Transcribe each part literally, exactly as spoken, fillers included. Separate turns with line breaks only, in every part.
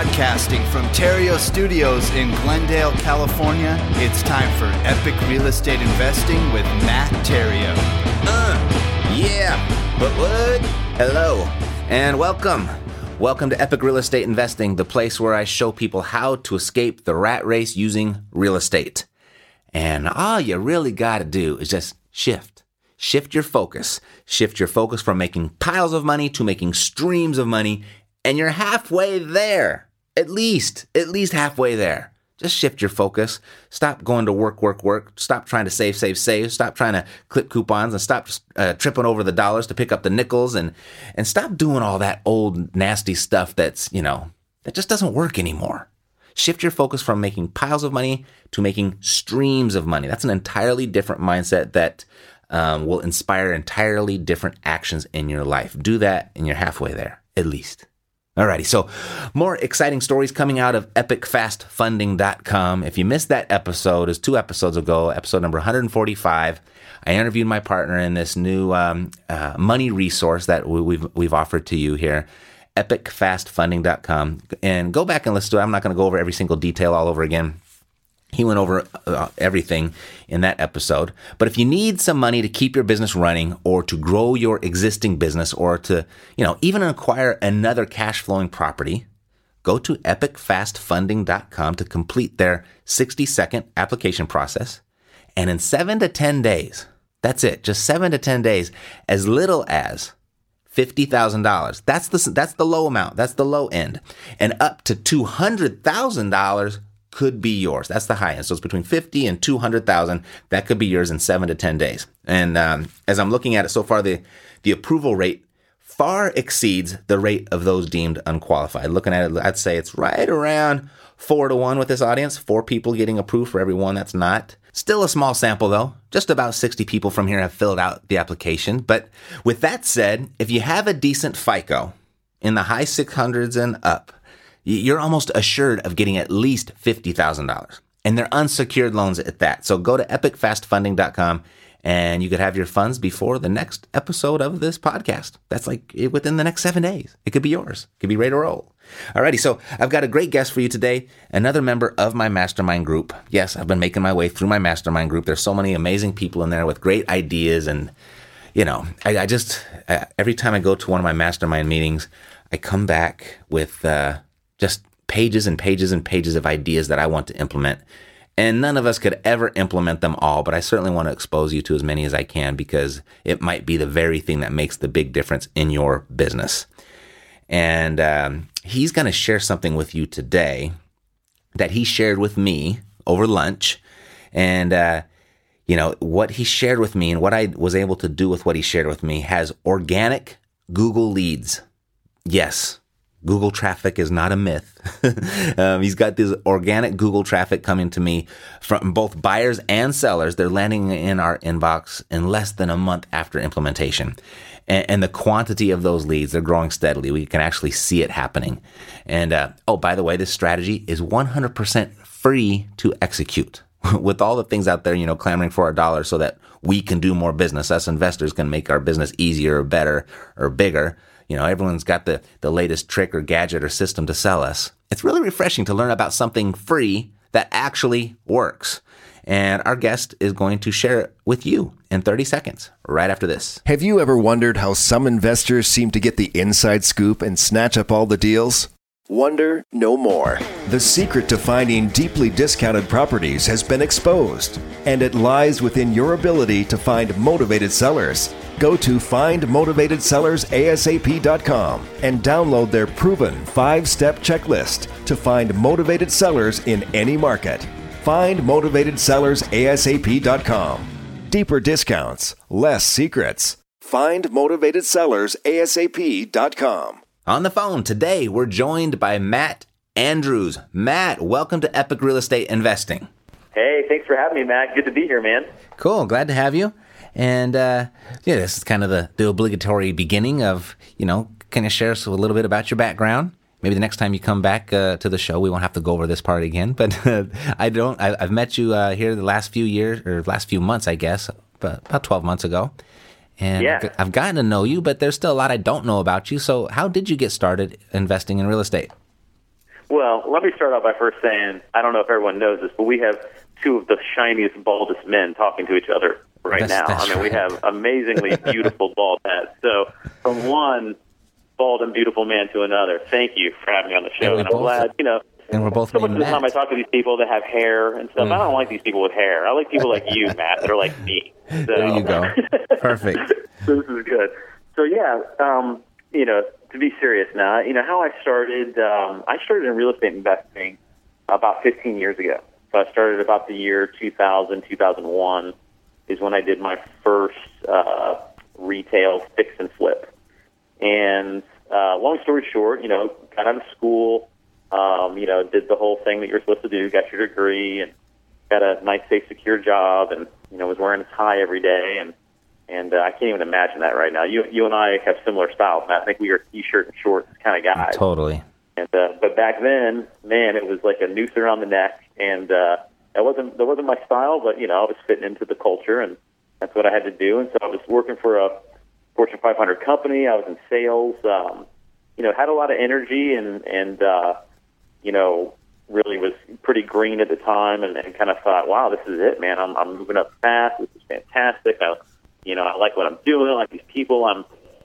Broadcasting from Terrio Studios in Glendale, California, it's time for Epic Real Estate Investing with Matt Terrio.
Uh, yeah, but what? Hello, and welcome. Welcome to Epic Real Estate Investing, the place where I show people how to escape the rat race using real estate. And all you really got to do is just shift. Shift your focus. Shift your focus from making piles of money to making streams of money. And you're halfway there. At least, at least halfway there. Just shift your focus. Stop going to work, work, work. Stop trying to save, save, save. Stop trying to clip coupons and stop uh, tripping over the dollars to pick up the nickels and, and stop doing all that old nasty stuff that's, you know, that just doesn't work anymore. Shift your focus from making piles of money to making streams of money. That's an entirely different mindset that um, will inspire entirely different actions in your life. Do that and you're halfway there, at least. Alrighty, so more exciting stories coming out of epic fast funding dot com. If you missed that episode, it was two episodes ago, episode number one forty-five. I interviewed my partner in this new um, uh, money resource that we've we've offered to you here, epic fast funding dot com. And go back and listen to it. I'm not going to go over every single detail all over again. He went over uh, everything in that episode. But if you need some money to keep your business running or to grow your existing business or to, you know, even acquire another cash flowing property, go to epic fast funding dot com to complete their sixty second application process. And in seven to ten days, that's it, just seven to ten days, as little as fifty thousand dollars. That's the, that's the low amount. That's the low end. And up to two hundred thousand dollars could be yours. That's the high end. So it's between fifty and two hundred thousand. That could be yours in seven to ten days. And um, as I'm looking at it so far, the, the approval rate far exceeds the rate of those deemed unqualified. Looking at it, I'd say it's right around four to one with this audience. Four people getting approved for every one that's not. Still a small sample though. Just about sixty people from here have filled out the application. But with that said, if you have a decent FICO in the high six hundreds and up, you're almost assured of getting at least fifty thousand dollars. And they're unsecured loans at that. So go to epic fast funding dot com and you could have your funds before the next episode of this podcast. That's like within the next seven days. It could be yours. It could be ready to roll. Alrighty, so I've got a great guest for you today. Another member of my mastermind group. Yes, I've been making my way through my mastermind group. There's so many amazing people in there with great ideas. And, you know, I, I just, uh, every time I go to one of my mastermind meetings, I come back with uh, just pages and pages and pages of ideas that I want to implement. And none of us could ever implement them all, but I certainly want to expose you to as many as I can because it might be the very thing that makes the big difference in your business. And um, he's going to share something with you today that he shared with me over lunch. And, uh, you know, what he shared with me and what I was able to do with what he shared with me has organic Google leads. Yes. Google traffic is not a myth. um, he's got this organic Google traffic coming to me from both buyers and sellers. They're landing in our inbox in less than a month after implementation. And, and the quantity of those leads, they're growing steadily. We can actually see it happening. And, uh, oh, by the way, this strategy is one hundred percent free to execute. With all the things out there, you know, clamoring for our dollars so that we can do more business. Us investors can make our business easier or better or bigger. You know, everyone's got the, the latest trick or gadget or system to sell us. It's really refreshing to learn about something free that actually works. And our guest is going to share it with you in thirty seconds, right after this.
Have you ever wondered how some investors seem to get the inside scoop and snatch up all the deals? Wonder no more. The secret to finding deeply discounted properties has been exposed, and it lies within your ability to find motivated sellers. Go to find motivated sellers A S A P dot com and download their proven five-step checklist to find motivated sellers in any market. find motivated sellers A S A P dot com. Deeper discounts, less secrets. find motivated sellers A S A P dot com.
On the phone today, we're joined by Matt Andrews. Matt, welcome to Epic Real Estate Investing.
Hey, thanks for having me, Matt. Good to be here, man.
Cool. Glad to have you. And, uh, yeah, this is kind of the, the obligatory beginning of, you know, can you share us a little bit about your background? Maybe the next time you come back uh, to the show, we won't have to go over this part again. But uh, I don't, I, I've met you uh, here the last few years, or last few months, I guess, about twelve months ago. And
yeah.
I've gotten to know you, but there's still a lot I don't know about you. So how did you get started investing in real estate?
Well, let me start out by first saying, I don't know if everyone knows this, but we have two of the shiniest, baldest men talking to each other right
That's-
now.
that's
I mean, we
right.
have amazingly beautiful bald heads. So from one bald and beautiful man to another, thank you for having me on the show.
And we
And I'm
both-
glad, you know,
And we're both
so much of
named
the time I
Matt.
talk to these people that have hair and stuff.
Mm.
I don't like these people with hair. I like people like you, Matt, that are like me. So.
There you go. Perfect.
So this is good. So yeah, um, you know, to be serious now, you know, how I started, um, I started in real estate investing about fifteen years ago. So I started about the year two thousand, two thousand one is when I did my first uh, retail fix and flip. And uh, long story short, you know, got out of school, um, you know, did the whole thing that you're supposed to do, got your degree, and got a nice, safe, secure job, and, you know, was wearing a tie every day, and And uh, I can't even imagine that right now. You you and I have similar styles, Matt. I think we are t-shirt and shorts kind of guys.
Totally.
And uh, but back then, man, it was like a noose around the neck, and uh, that wasn't that wasn't my style. But you know, I was fitting into the culture, and that's what I had to do. And so I was working for a Fortune five hundred company. I was in sales. Um, you know, had a lot of energy, and and uh, you know, really was pretty green at the time, and, and kind of thought, wow, this is it, man. I'm I'm moving up fast. This is fantastic. I, You know, I like what I'm doing. I like these people I'm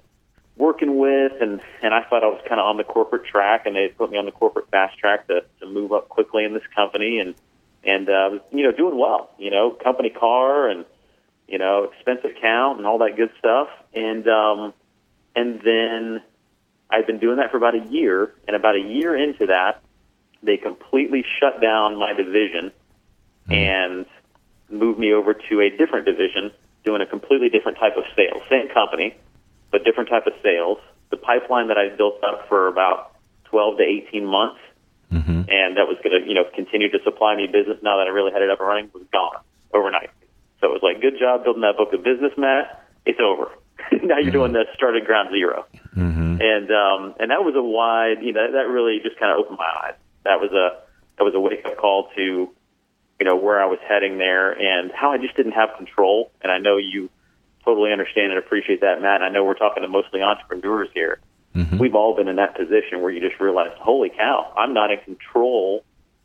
working with, and, and I thought I was kind of on the corporate track, and they put me on the corporate fast track to, to move up quickly in this company, and and uh, was you know doing well. You know, company car and you know expensive count and all that good stuff, and um, and then I'd been doing that for about a year, and about a year into that, they completely shut down my division
Mm-hmm.
and moved me over to a different division, doing a completely different type of sales. Same company, but different type of sales. The pipeline that I built up for about twelve to eighteen months,
Mm-hmm.
and that was going to, you know, continue to supply me business now that I really had it up and running, was gone overnight. So it was like, good job building that book of business, Matt. It's over. Now you're doing the start at ground zero.
Mm-hmm.
And um, and that was a wide, you know, that really just kind of opened my eyes. That was a that was a wake up call to, you know, where I was heading there and how I just didn't have control. And I know you totally understand and appreciate that, Matt. And I know we're talking to mostly entrepreneurs here.
Mm-hmm.
We've all been in that position where you just realize, holy cow, I'm not in control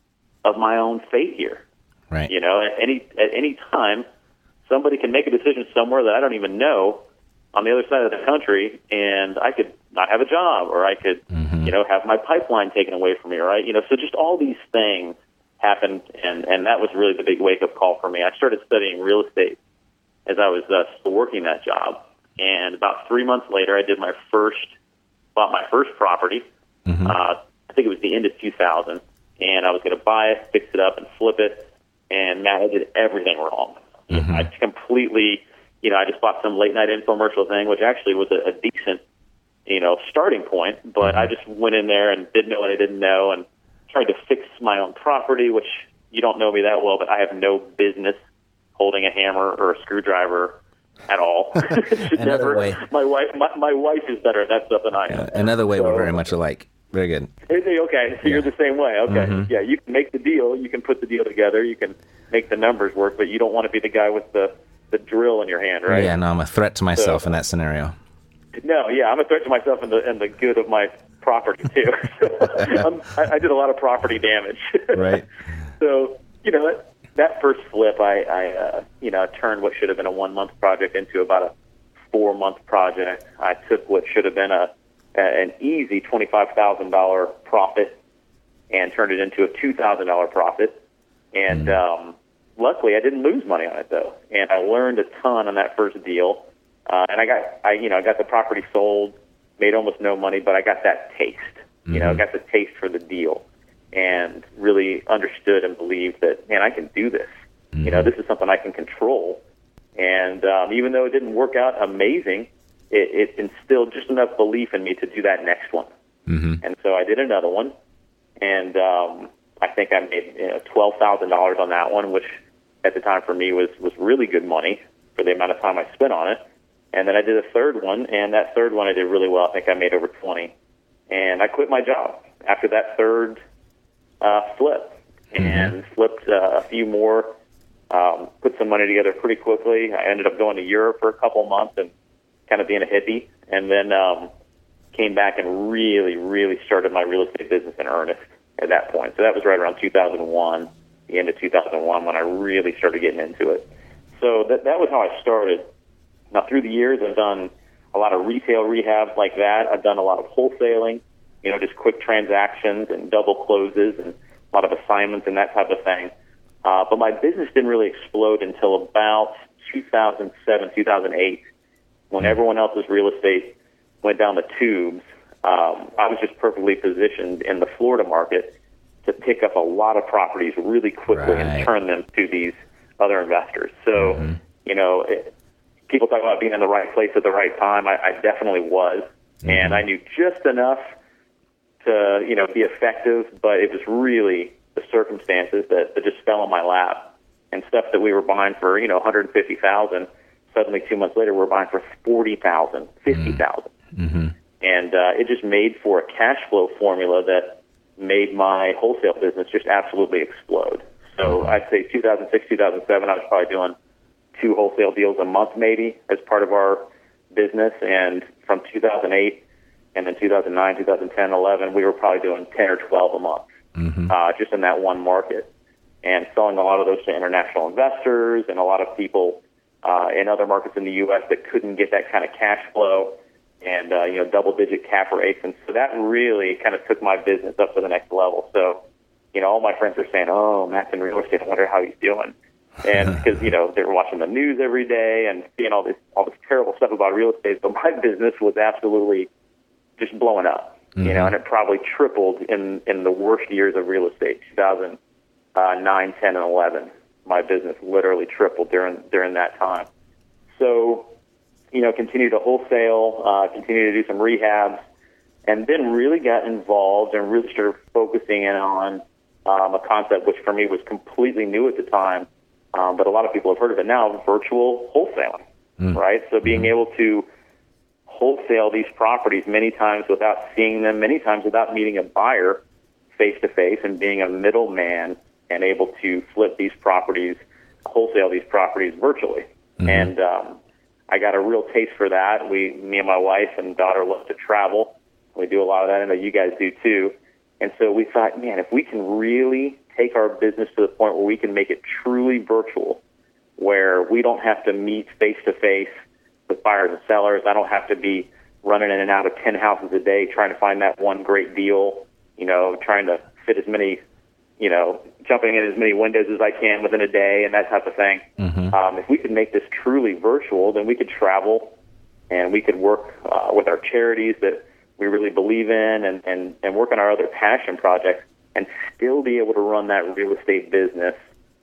of my own fate here.
Right.
You know, at any at any time, somebody can make a decision somewhere that I don't even know on the other side of the country, and I could not have a job, or I could,
Mm-hmm.
you know, have my pipeline taken away from me, right? You know, so just all these things happened, and, and that was really the big wake-up call for me. I started studying real estate as I was uh, still working that job, and about three months later, I did my first, bought my first property.
Mm-hmm.
Uh, I think it was the end of two thousand, and I was going to buy it, fix it up, and flip it, and Matt, I did everything wrong.
Mm-hmm.
I completely, you know, I just bought some late-night infomercial thing, which actually was a, a decent, you know, starting point, but
Mm-hmm.
I just went in there and didn't know what I didn't know, and tried to fix my own property, which you don't know me that well, but I have no business holding a hammer or a screwdriver at all. Should
Another
never.
way.
My wife, my, my wife is better at that stuff than I am.
Uh, another way,
So-
we're very much alike. Very good.
Hey, okay, so you're the same way. Okay,
Mhm.
yeah, you can make the deal, you can put the deal together, you can make the numbers work, but you don't want to be the guy with the, the drill in your hand, right?
Yeah, no, I'm a threat to myself
So-
in that scenario.
No, yeah, I'm a threat to myself and the and the good of my property too. I'm, I, I did a lot of property damage.
Right.
So you know that, that first flip, I, I uh, you know turned what should have been a one month project into about a four month project. I took what should have been a, a an easy twenty five thousand dollar profit and turned it into a two thousand dollar profit. And um, luckily, I didn't lose money on it though, and I learned a ton on that first deal. Uh, and I got, I you know, I got the property sold, made almost no money, but I got that taste. You know, I got the taste for the deal, and really understood and believed that, man, I can do this. You know, this is something I can control. And um, even though it didn't work out amazing, it, it instilled just enough belief in me to do that next one.
Mm-hmm.
And so I did another one, and um, I think I made you know, twelve thousand dollars on that one, which at the time for me was was really good money for the amount of time I spent on it. And then I did a third one, and that third one I did really well. I think I made over twenty. And I quit my job after that third uh, flip, and mm-hmm. flipped uh, a few more, um, put some money together pretty quickly. I ended up going to Europe for a couple months and kind of being a hippie, and then um, came back and really, really started my real estate business in earnest. at that point. So that was right around two thousand one, the end of two thousand one, when I really started getting into it. So that that was how I started. Now, through the years, I've done a lot of retail rehab like that. I've done a lot of wholesaling, you know, just quick transactions and double closes and a lot of assignments and that type of thing. Uh, but my business didn't really explode until about two thousand seven, two thousand eight, when everyone else's real estate went down the tubes. Um, I was just perfectly positioned in the Florida market to pick up a lot of properties really quickly
Right.
and turn them to these other investors. So,
Mm-hmm.
you know, it, people talk about being in the right place at the right time. I, I definitely was,
Mm-hmm.
and I knew just enough to, you know, be effective, but it was really the circumstances that, that just fell on my lap, and stuff that we were buying for, you know, one hundred fifty thousand dollars, suddenly two months later we're buying for forty thousand dollars, fifty thousand dollars.
Mm-hmm.
And uh, it just made for a cash flow formula that made my wholesale business just absolutely explode. So I'd say two thousand six, two thousand seven, I was probably doing two wholesale deals a month maybe as part of our business. And from two thousand eight and then two thousand nine, two thousand ten, eleven, we were probably doing ten or twelve a month,
Mm-hmm.
uh, just in that one market. And selling a lot of those to international investors and a lot of people uh, in other markets in the U S that couldn't get that kind of cash flow and, uh, you know, double-digit cap rates. And so that really kind of took my business up to the next level. So, you know, all my friends are saying, oh, Matt's in real estate, I wonder how he's doing. And because, you know, they're watching the news every day and seeing all this all this terrible stuff about real estate. But my business was absolutely just blowing up, mm-hmm. you know, and it probably tripled in, in the worst years of real estate, two thousand nine, ten, and eleven. My business literally tripled during during that time. So, you know, continue to wholesale, uh, continue to do some rehabs, and then really got involved and really started focusing in on um, a concept which for me was completely new at the time, um, but a lot of people have heard of it now, virtual wholesaling, mm. right? So being able to wholesale these properties many times without seeing them, many times without meeting a buyer face-to-face, and being a middleman and able to flip these properties, wholesale these properties virtually. Mm-hmm. And um, I got a real taste for that. We, me and my wife and daughter love to travel. We do a lot of that. I know you guys do too. And so we thought, man, if we can really take our business to the point where we can make it truly virtual, where we don't have to meet face-to-face with buyers and sellers. I don't have to be running in and out of ten houses a day trying to find that one great deal, you know, trying to fit as many, you know, jumping in as many windows as I can within a day and that type of thing. Mm-hmm. Um, if we could make this truly virtual, then we could travel and we could work uh, with our charities that we really believe in and, and, and work on our other passion projects and still be able to run that real estate business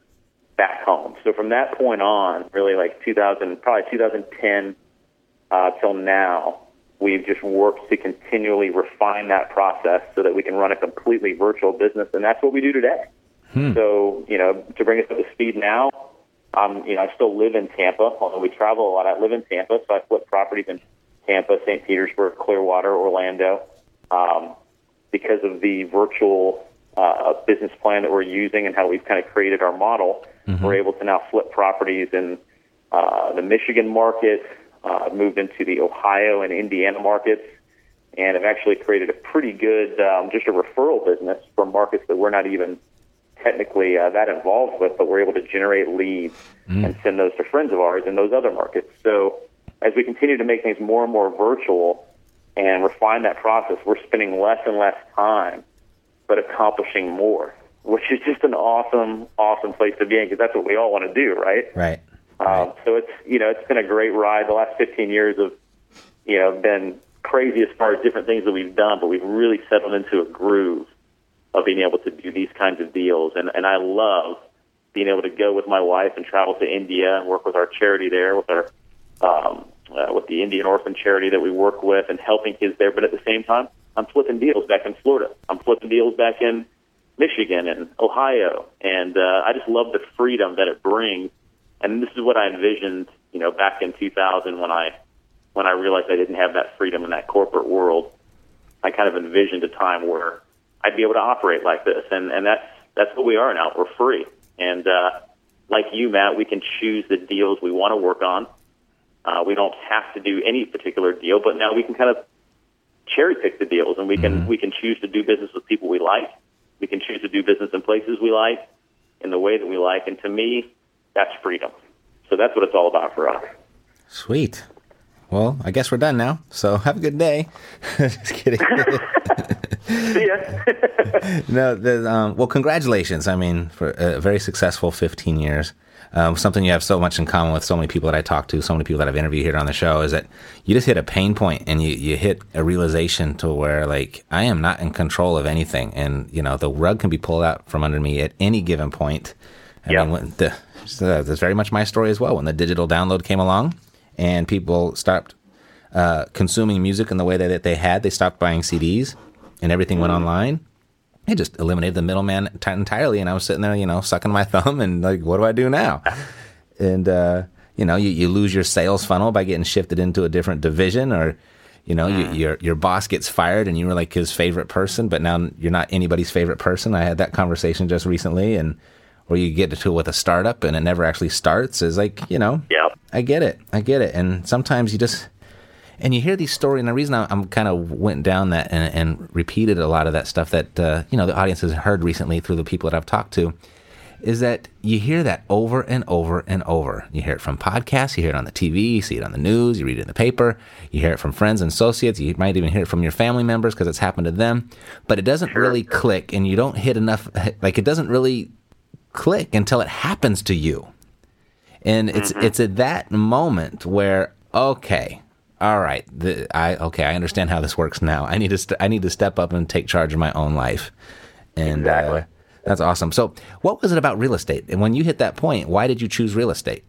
back home. So from that point on, really like two thousand, probably two thousand ten uh, till now, we've just worked to continually refine that process so that we can run a completely virtual business, and that's what we do today. Hmm. So, you know, to bring us up to speed now, um, you know, I still live in Tampa, although we travel a lot. I live in Tampa, so I flip properties in Tampa, Saint Petersburg, Clearwater, Orlando. Um, because of the virtual uh, business plan that we're using and how we've kind of created our model, mm-hmm. we're able to now flip properties in uh, the Michigan market, uh, moved into the Ohio and Indiana markets, and have actually created a pretty good, um, just a referral business from markets that we're not even technically uh, that involved with, but we're able to generate leads mm. and send those to friends of ours in those other markets. So as we continue to make things more and more virtual and refine that process, we're spending less and less time, but accomplishing more, which is just an awesome, awesome place to be in, because that's what we all want to do, right?
Right.
Um,
right.
So it's, you know, it's been a great ride. The last fifteen years have, you know, been crazy as far as different things that we've done, but we've really settled into a groove of being able to do these kinds of deals. And, and I love being able to go with my wife and travel to India and work with our charity there, with our um, uh, with the Indian Orphan Charity that we work with, and helping kids there. But at the same time, I'm flipping deals back in Florida. I'm flipping deals back in Michigan and Ohio. And uh, I just love the freedom that it brings. And this is what I envisioned, you know, back in two thousand when I when I realized I didn't have that freedom in that corporate world. I kind of envisioned a time where I'd be able to operate like this, and, and that's that's what we are now. We're free, and uh, like you, Matt, we can choose the deals we want to work on. Uh, we don't have to do any particular deal, but now we can kind of cherry pick the deals, and we can mm-hmm. we can choose to do business with people we like, We can choose to do business in places we like, in the way that we like. And to me, that's freedom. So that's what it's all about for us.
Sweet. Well, I guess we're done now. So have a good day. Just kidding.
See ya.
No, the, um, well, congratulations. I mean, for a very successful fifteen years. Um, something you have so much in common with so many people that I talk to, so many people that I've interviewed here on the show, is that you just hit a pain point and you, you hit a realization to where, like, I am not in control of anything. And, you know, the rug can be pulled out from under me at any given point. I
yeah.
mean, when the, so that's very much my story as well. When the digital download came along and people stopped uh, consuming music in the way that they had, they stopped buying C Ds and everything went online. It just eliminated the middleman t- entirely, and I was sitting there, you know, sucking my thumb, and like, what do I do now? And uh, you know, you, you lose your sales funnel by getting shifted into a different division, or you know, you, your your boss gets fired, and you were like his favorite person, but now you're not anybody's favorite person. I had that conversation just recently, and or you get to it with a startup, and it never actually starts. Is like, you know,
yeah,
I get it, I get it, and sometimes you just. And you hear these stories, and the reason I'm kind of went down that and, and repeated a lot of that stuff that, uh, you know, the audience has heard recently through the people that I've talked to, is that you hear that over and over and over. You hear it from podcasts, you hear it on the T V, you see it on the news, you read it in the paper, you hear it from friends and associates, you might even hear it from your family members because it's happened to them, but it doesn't really click, and you don't hit enough, like it doesn't really click until it happens to you. And it's mm-hmm. it's at that moment where, okay, all right, the, I okay, I understand how this works now. I need to st- I need to step up and take charge of my own life, and
exactly.
uh, that's awesome. So, what was it about real estate? And when you hit that point, why did you choose real estate?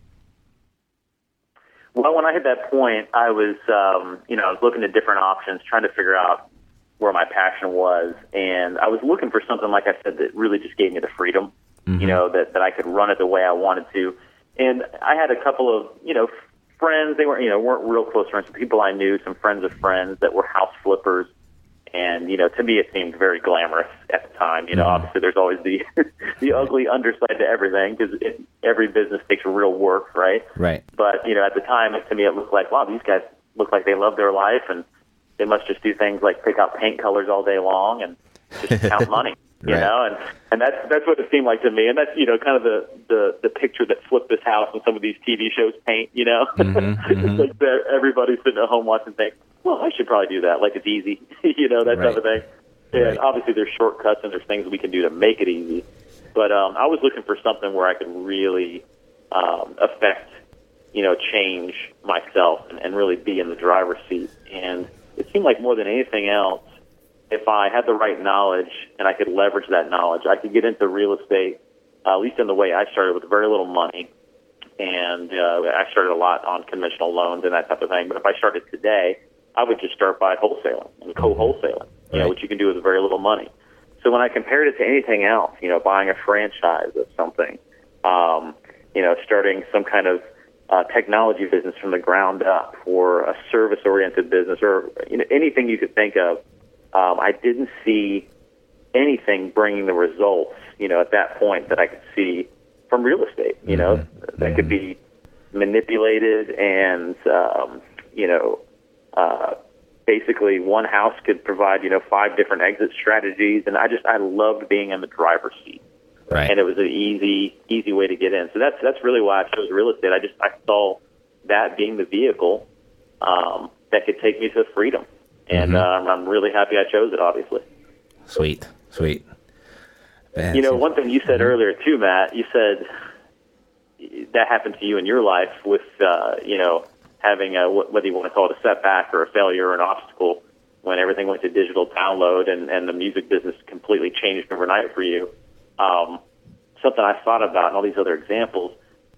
Well, when I hit that point, I was um, you know I was looking at different options, trying to figure out where my passion was, and I was looking for something, like I said, that really just gave me the freedom, mm-hmm. you know, that that I could run it the way I wanted to. And I had a couple of you know. friends, they weren't, you know, weren't real close friends, people I knew, some friends of friends that were house flippers. And, you know, to me, it seemed very glamorous at the time. You know, mm-hmm. obviously there's always the the ugly underside to everything because every business takes real work, right?
Right.
But, you know, at the time, to me, it looked like, wow, these guys look like they love their life and they must just do things like pick out paint colors all day long and just count money. You right. know, and, and that's that's what it seemed like to me, and that's you know kind of the, the, the picture that Flip This House and some of these T V shows paint. You know,
mm-hmm, mm-hmm.
it's like everybody's sitting at home watching, think, well, I should probably do that. Like it's easy, you know, that
right.
type of thing. And
right.
obviously, there's shortcuts and there's things we can do to make it easy. But um, I was looking for something where I could really um, affect, you know, change myself and, and really be in the driver's seat. And it seemed like more than anything else, if I had the right knowledge and I could leverage that knowledge, I could get into real estate, uh, at least in the way I started, with very little money. And uh, I started a lot on conventional loans and that type of thing. But if I started today, I would just start by wholesaling and co-wholesaling, you know,
right.
which you can do with very little money. So when I compared it to anything else, you know, buying a franchise of something, um, you know, starting some kind of uh, technology business from the ground up, or a service-oriented business, or you know, anything you could think of, Um, I didn't see anything bringing the results, you know, at that point that I could see from real estate, you know, mm-hmm. that could be manipulated and, um, you know, uh, basically one house could provide, you know, five different exit strategies. And I just, I loved being in the driver's seat.
Right.
And it was an easy, easy way to get in. So that's, that's really why I chose real estate. I just, I saw that being the vehicle um, that could take me to freedom. And mm-hmm. uh, I'm really happy I chose it, obviously.
Sweet, sweet. Man,
you know, one thing you said mm-hmm. earlier, too, Matt, you said that happened to you in your life with, uh, you know, having a, whether you want to call it a setback or a failure or an obstacle, when everything went to digital download and, and the music business completely changed overnight for you. Um, something I thought about and all these other examples,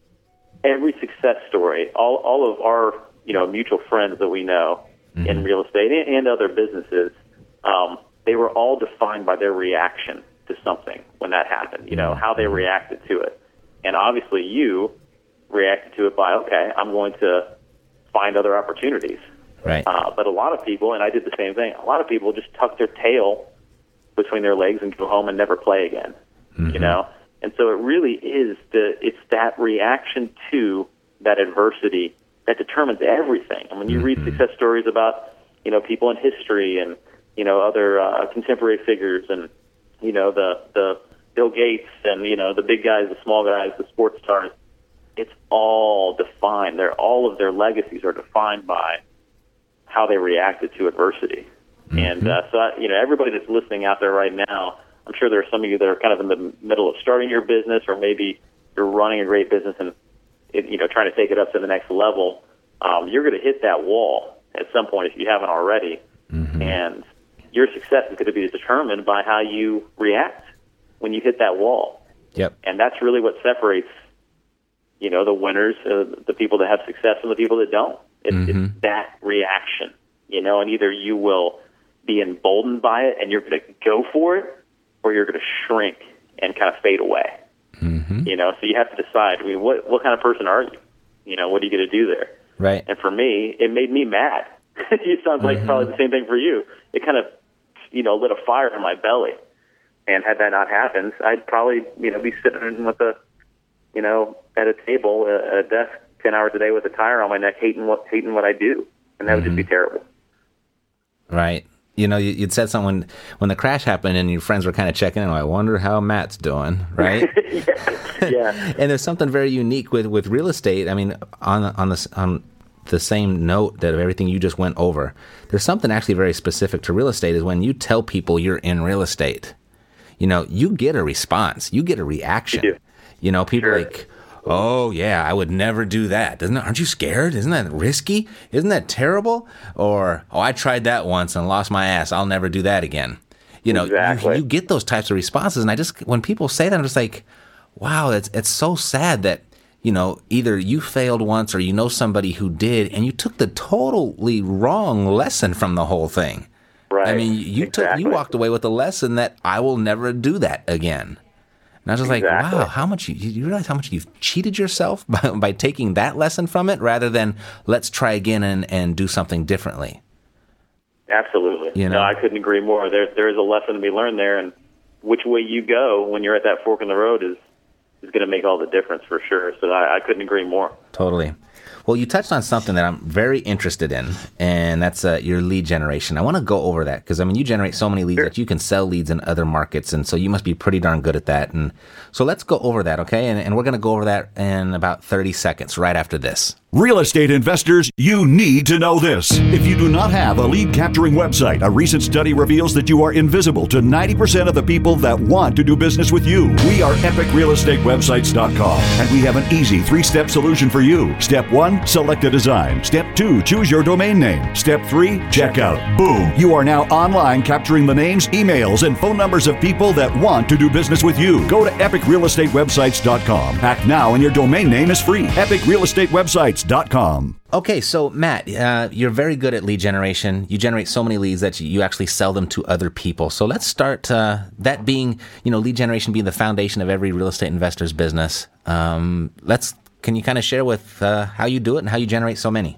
every success story, all, all of our, you know, mutual friends that we know, mm-hmm. in real estate and other businesses, um, they were all defined by their reaction to something when that happened, you know, how they reacted to it. And obviously you reacted to it by, okay, I'm going to find other opportunities.
Right.
Uh, but a lot of people, and I did the same thing, a lot of people just tuck their tail between their legs and go home and never play again, mm-hmm. you know? And so it really is the, it's that reaction to that adversity that determines everything. And when you mm-hmm. read success stories about, you know, people in history and, you know, other uh, contemporary figures and you know, the the Bill Gates and, you know, the big guys, the small guys, the sports stars, it's all defined. They're, all of their legacies are defined by how they reacted to adversity. Mm-hmm. And uh, so, I, you know, everybody that's listening out there right now, I'm sure there are some of you that are kind of in the middle of starting your business, or maybe you're running a great business and, it, you know, trying to take it up to the next level. Um, you're going to hit that wall at some point if you haven't already. Mm-hmm. And your success is going to be determined by how you react when you hit that wall.
Yep.
And that's really what separates, you know, the winners, uh, the people that have success from the people that don't. It's, mm-hmm. it's that reaction, you know, and either you will be emboldened by it and you're going to go for it, or you're going to shrink and kind of fade away. Mm-hmm. You know, so you have to decide, I mean, what, what kind of person are you? You know, what are you going to do there?
Right.
And for me, it made me mad. It sounds like mm-hmm. probably the same thing for you. It kind of, you know, lit a fire in my belly. And had that not happened, I'd probably, you know, be sitting with a, you know, at a table, at a desk, ten hours a day with a tire on my neck, hating what hating what I do, and that would mm-hmm. just be terrible.
Right. You know, you, you'd said something when the crash happened, and your friends were kind of checking in. I wonder how Matt's doing, right?
yeah. yeah.
And there's something very unique with, with real estate. I mean, on on the on the same note that of everything you just went over, there's something actually very specific to real estate. Is when you tell people you're in real estate. You know, you get a response. You get a reaction. You, you know, people
sure.
like, oh, yeah, I would never do that. Doesn't it, aren't you scared? Isn't that risky? Isn't that terrible? Or, oh, I tried that once and lost my ass. I'll never do that again. You know,
exactly.
you, you get those types of responses. And I just, when people say that, I'm just like, wow, it's, it's so sad that, you know, either you failed once or you know somebody who did, and you took the totally wrong lesson from the whole thing.
Right.
I mean, you
exactly.
took, you walked away with a lesson that I will never do that again. And I was just
exactly.
like, wow, how much you, you realize how much you've cheated yourself by, by taking that lesson from it, rather than let's try again and, and do something differently.
Absolutely.
You know?
No, I couldn't agree more. There there is a lesson to be learned there, and which way you go when you're at that fork in the road is is going to make all the difference for sure. So I, I couldn't agree more.
Totally. Well, you touched on something that I'm very interested in, and that's uh, your lead generation. I want to go over that because, I mean, you generate so many leads
sure.
that you can sell leads in other markets, and so you must be pretty darn good at that. And so let's go over that, okay? And, and we're going to go over that in about thirty seconds right after this.
Real estate investors, you need to know this. If you do not have a lead capturing website, a recent study reveals that you are invisible to ninety percent of the people that want to do business with you. We are epic real estate websites dot com, and we have an easy three-step solution for you. Step one, select a design. Step two, choose your domain name. Step three, check out. Boom. You are now online capturing the names, emails, and phone numbers of people that want to do business with you. Go to epic real estate websites dot com. Act now and your domain name is free. epic real estate websites dot com.
Okay, so Matt, uh, you're very good at lead generation. You generate so many leads that you, you actually sell them to other people. So let's start uh, that being, you know, lead generation being the foundation of every real estate investor's business. Um, let's can you kind of share with uh, how you do it and how you generate so many?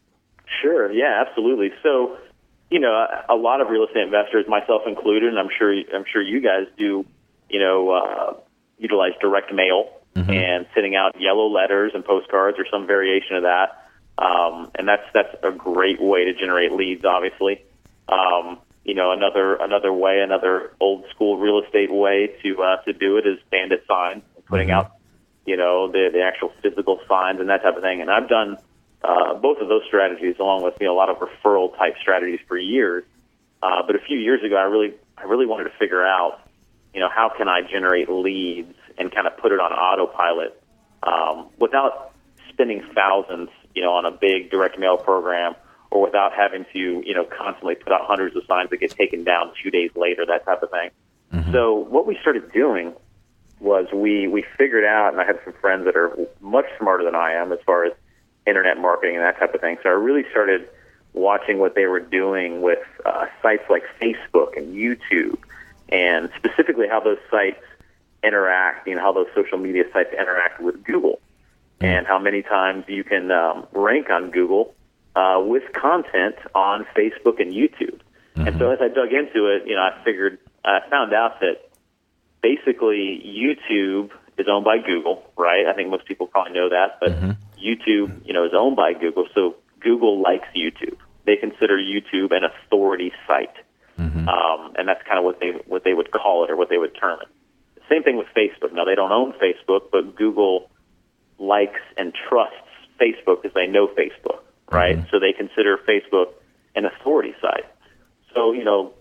Sure. Yeah, absolutely. So, you know, a, a lot of real estate investors, myself included, and I'm sure I'm sure you guys do, you know, uh, utilize direct mail. Mm-hmm. And sending out yellow letters and postcards or some variation of that. Um, and that's that's a great way to generate leads, obviously. Um, you know, another another way, another old school real estate way to uh, to do it is bandit signs, putting mm-hmm. out, you know, the, the actual physical signs and that type of thing. And I've done uh, both of those strategies along with, you know, a lot of referral type strategies for years. Uh, but a few years ago, I really I really wanted to figure out, you know, how can I generate leads and kind of put it on autopilot um, without spending thousands, you know, on a big direct mail program, or without having to, you know, constantly put out hundreds of signs that get taken down two days later, that type of thing. Mm-hmm. So what we started doing was we, we figured out, and I have some friends that are much smarter than I am as far as internet marketing and that type of thing. So I really started watching what they were doing with uh, sites like Facebook and YouTube, and specifically how those sites interact, you know, how those social media sites interact with Google, mm-hmm. and how many times you can um, rank on Google uh, with content on Facebook and YouTube. Mm-hmm. And so as I dug into it, you know, I figured, I found out that basically YouTube is owned by Google, right? I think most people probably know that, but mm-hmm. YouTube, you know, is owned by Google. So Google likes YouTube. They consider YouTube an authority site. Mm-hmm. Mm-hmm. Um, and that's kind of what they what they would call it or what they would term it. Same thing with Facebook. Now, they don't own Facebook, but Google likes and trusts Facebook because they know Facebook, right? Mm-hmm. So they consider Facebook an authority site. So, you know,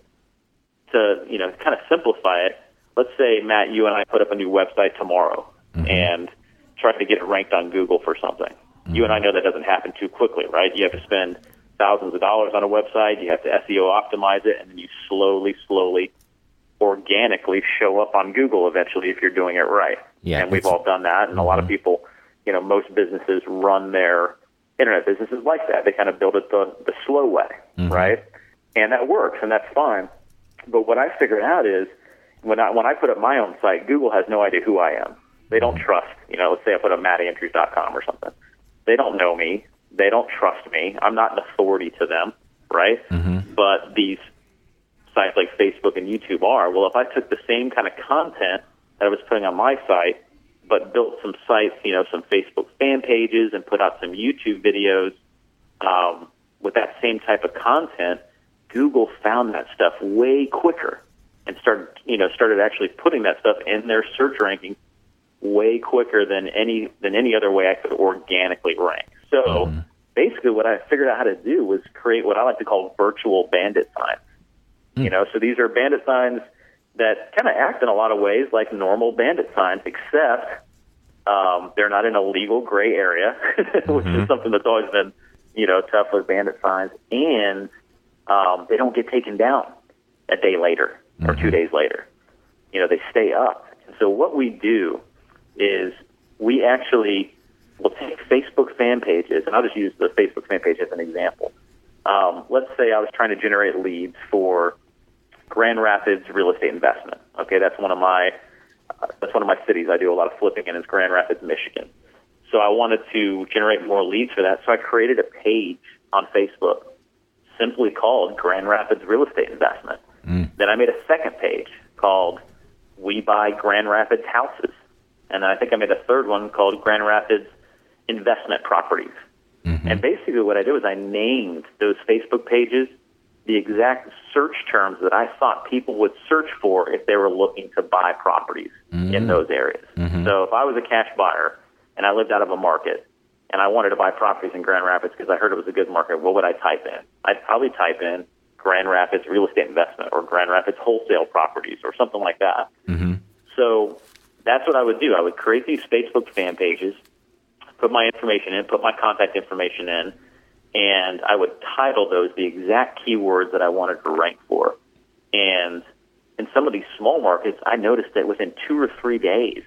to, you know, kind of simplify it, let's say, Matt, you and I put up a new website tomorrow mm-hmm. and try to get it ranked on Google for something. Mm-hmm. You and I know that doesn't happen too quickly, right? You have to spend thousands of dollars on a website. You have to S E O optimize it, and then you slowly, slowly, organically show up on Google eventually if you're doing it right.
Yeah,
and we've all done that. And mm-hmm. a lot of people, you know, most businesses run their internet businesses like that. They kind of build it the, the slow way, mm-hmm. right? And that works, and that's fine. But what I figured out is when I when I put up my own site, Google has no idea who I am. They don't trust, you know, let's say I put up matt andrews dot com or something. They don't know me. They don't trust me. I'm not an authority to them, right? Mm-hmm. But these sites like Facebook and YouTube are. Well, if I took the same kind of content that I was putting on my site, but built some sites, you know, some Facebook fan pages and put out some YouTube videos um, with that same type of content, Google found that stuff way quicker and started, you know, started actually putting that stuff in their search rankings way quicker than any than any other way I could organically rank. So mm-hmm. basically what I figured out how to do was create what I like to call virtual bandit signs. Mm. You know, so these are bandit signs that kind of act in a lot of ways like normal bandit signs, except um, they're not in a legal gray area, mm-hmm. which is something that's always been, you know, tough with bandit signs, and um, they don't get taken down a day later or mm-hmm. two days later. You know, they stay up. And so what we do is we actually will take Facebook fan pages, and I'll just use the Facebook fan page as an example. Um, let's say I was trying to generate leads for Grand Rapids real estate investment. Okay, that's one of my uh, that's one of my cities I do a lot of flipping in is Grand Rapids, Michigan. So I wanted to generate more leads for that, so I created a page on Facebook simply called Grand Rapids Real Estate Investment. Mm. Then I made a second page called We Buy Grand Rapids Houses. And I think I made a third one called Grand Rapids Investment Properties. Mm-hmm. And basically what I did was I named those Facebook pages the exact search terms that I thought people would search for if they were looking to buy properties mm-hmm. in those areas. Mm-hmm. So if I was a cash buyer and I lived out of a market and I wanted to buy properties in Grand Rapids because I heard it was a good market, what would I type in? I'd probably type in Grand Rapids Real Estate Investment or Grand Rapids Wholesale Properties or something like that. Mm-hmm. So that's what I would do. I would create these Facebook fan pages, put my information in, put my contact information in, and I would title those the exact keywords that I wanted to rank for. And in some of these small markets, I noticed that within two or three days,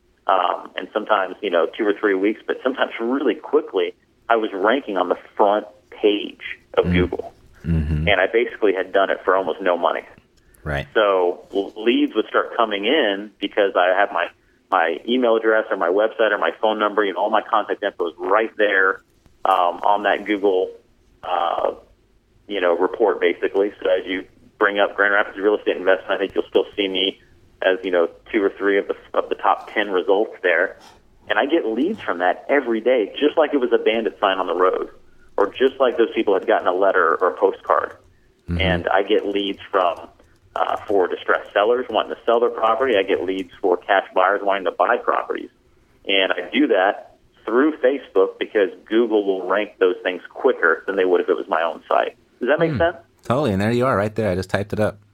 um, and sometimes, you know, two or three weeks, but sometimes really quickly, I was ranking on the front page of mm-hmm. Google. Mm-hmm. And I basically had done it for almost no money.
Right.
So leads would start coming in because I have my, my email address or my website or my phone number, you know, all my contact info is right there um, on that Google, uh, you know, report basically. So as you bring up Grand Rapids Real Estate Investment, I think you'll still see me as, you know, two or three of the of the top ten results there. And I get leads from that every day, just like it was a bandit sign on the road, or just like those people had gotten a letter or a postcard. Mm-hmm. And I get leads from Uh, for distressed sellers wanting to sell their property. I get leads for cash buyers wanting to buy properties. And I do that through Facebook because Google will rank those things quicker than they would if it was my own site. Does that make mm, sense?
Totally. And there you are right there. I just typed it up.